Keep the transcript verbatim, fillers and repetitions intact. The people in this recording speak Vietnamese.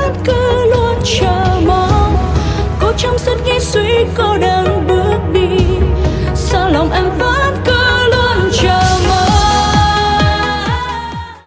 cứ luôn chờ mong. Cô trong suốt nghĩ suy cô đơn